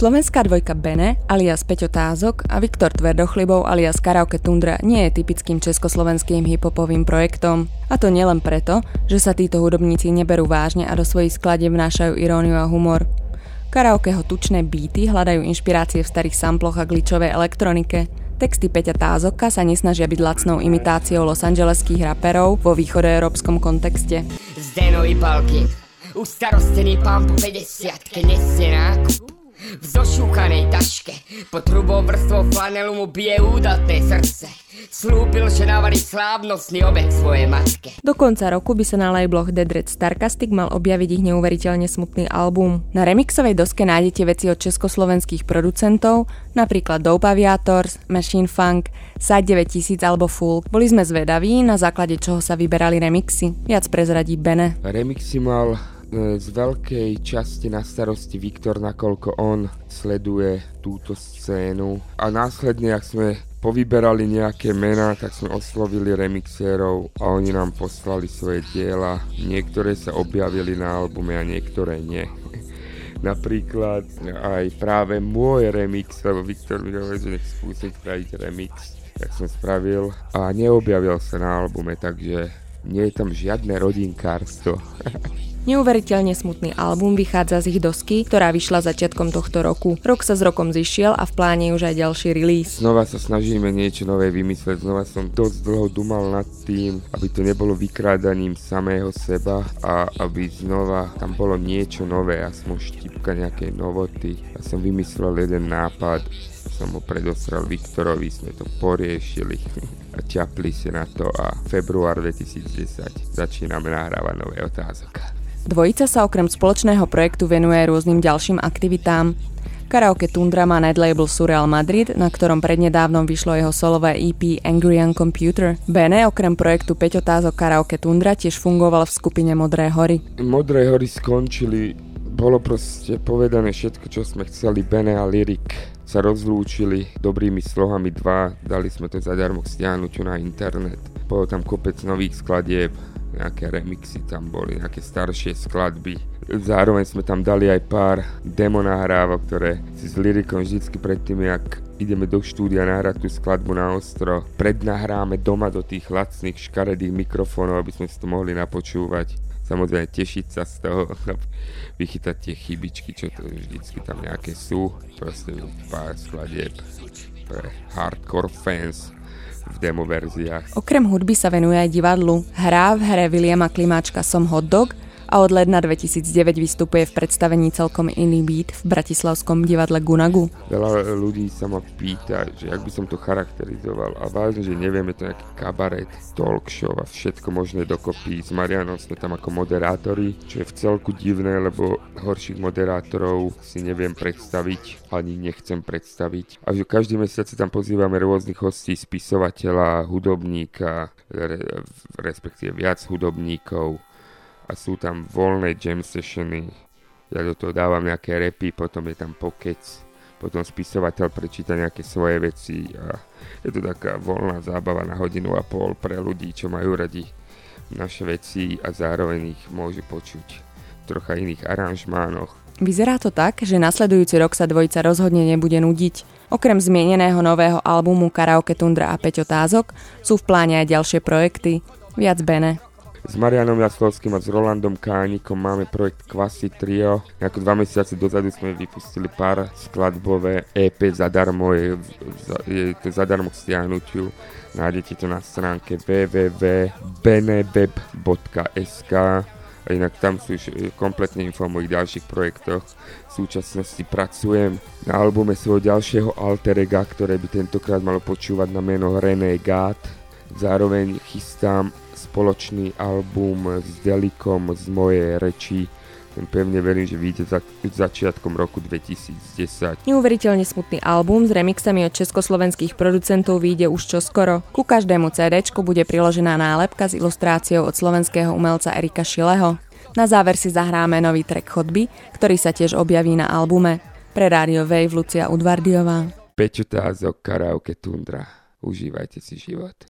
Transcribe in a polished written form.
Slovenská dvojka Bene alias Peťo Tázok a Viktor Tvrdochlibov alias Karaoke Tundra nie je typickým československým hiphopovým projektom. A to nielen preto, že sa títo hudobníci neberú vážne a do svojich skladieb vnášajú iróniu a humor. Karaokeho tučné beaty hľadajú inšpirácie v starých samploch a glitchovej elektronike. Texty Peťa Tázoka sa nesnažia byť lacnou imitáciou losangeleských raperov vo východoeurópskom kontexte. Zdenovi palky, už starostený pán po 50-ke nesie nákup. V zošúkanej taške pod hrubou vrstvou flanelu mu bije údatné srdce. Slúbil, že navalí slávnostný obed svojej matke. Do konca roku by sa na labloch Dead Red Starcastic mal objaviť ich neuveriteľne smutný album. Na remixovej doske nájdete veci od československých producentov, napríklad Dope Aviators, Machine Funk, Side 9000 alebo Fulk. Boli sme zvedaví, na základe čoho sa vyberali remixy. Viac prezradí Bene. Remixy mal z veľkej časti na starosti Viktor, nakoľko on sleduje túto scénu. A následne, ak sme povyberali nejaké mená, tak sme oslovili remixérov a oni nám poslali svoje diela. Niektoré sa objavili na albume a niektoré nie. Napríklad aj práve môj remix, lebo Viktor mi hovoril, že nech skúsim spraviť remix, tak som spravil a neobjavil sa na albume, takže nie je tam žiadne rodinkárstvo. Neuveriteľne smutný album vychádza z ich dosky, ktorá vyšla začiatkom tohto roku. Rok sa s rokom zišiel a v pláne je už aj ďalší release. Znova sa snažíme niečo nové vymysleť, znova som dosť dlho dumal nad tým, aby to nebolo vykrádaním samého seba a aby znova tam bolo niečo nové, aspoň štipka nejakej novoty. Ja som vymyslel jeden nápad, som ho predostral Viktorovi, sme to poriešili a ťapli si na to a február 2010 začíname nahrávať nové Otázok. Dvojica sa okrem spoločného projektu venuje rôznym ďalším aktivitám. Karaoke Tundra má netlabel Surreal Madrid, na ktorom prednedávnom vyšlo jeho solové EP Angry Young Computer. Bene okrem projektu Peťo Tázok Karaoke Tundra tiež fungoval v skupine Modré hory. Modré hory skončili, bolo proste povedané všetko, čo sme chceli. Bene a Lyrik sa rozlúčili dobrými slohami dali sme to zadarmo k stiahnutiu na internet. Bolo tam kopec nových skladieb, nejaké remixy tam boli, nejaké staršie skladby. Zároveň sme tam dali aj pár demo nahrávok, ktoré si s Lyrikom vždycky predtým, jak ideme do štúdia nahrať tú skladbu na ostro, prednahráme doma do tých lacných škaredých mikrofónov, aby sme si to mohli napočúvať. Samozrejme tešiť sa z toho, vychytať tie chybičky, čo to vždycky tam nejaké sú. Proste pár skladieb pre hardcore fans v demo verziách. Okrem hudby sa venuje aj divadlu. Hrá v hre Viliama Klimáčka Som hot dog a od ledna 2009 vystupuje v predstavení Celkom iný beat v bratislavskom divadle Gunagu. Veľa ľudí sa ma pýta, že jak by som to charakterizoval a vážne, že nevieme, to nejaký kabaret, talk show a všetko možné dokopy. S Marianom sme tam ako moderátori, čo je v celku divné, lebo horších moderátorov si neviem predstaviť, ani nechcem predstaviť. A že každý mesiac si tam pozývame rôznych hostí, spisovateľa, hudobníka, respektíve viac hudobníkov. A sú tam voľné jam sessiony, ja do toho dávam nejaké rapy, potom je tam pokec, potom spisovateľ prečíta nejaké svoje veci a je to taká voľná zábava na 1,5 hodiny pre ľudí, čo majú radi naše veci a zároveň ich môžu počuť v trocha iných aranžmánoch. Vyzerá to tak, že nasledujúci rok sa dvojica rozhodne nebude nudiť. Okrem zmieneného nového albumu Karaoke Tundra a Peťo Tázok sú v pláne aj ďalšie projekty. Viac Bene. S Marianom Jaslovským a s Rolandom Kánikom máme projekt Kvasy Trio. Nejako 2 mesiace dozadu sme vypustili pár skladbové EP zadarmo, je to zadarmo k stiahnutiu. Nájdete to na stránke www.beneweb.sk a inak tam sú už kompletne info o mojich ďalších projektoch. V súčasnosti pracujem na albume svojho ďalšieho alter ega, ktoré by tentokrát malo počúvať na meno Renegade. Zároveň chystám spoločný album s Delikom z mojej reči. Pevne verím, že vyjde začiatkom roku 2010. Neuveriteľne smutný album s remixami od československých producentov vyjde už čoskoro. Ku každému CDčku bude priložená nálepka s ilustráciou od slovenského umelca Erika Šileho. Na záver si zahráme nový track Chodby, ktorý sa tiež objaví na albume. Pre Radio Wave Lucia Udvardiová. Peťo Tázok, Karaoke Tundra. Užívajte si život.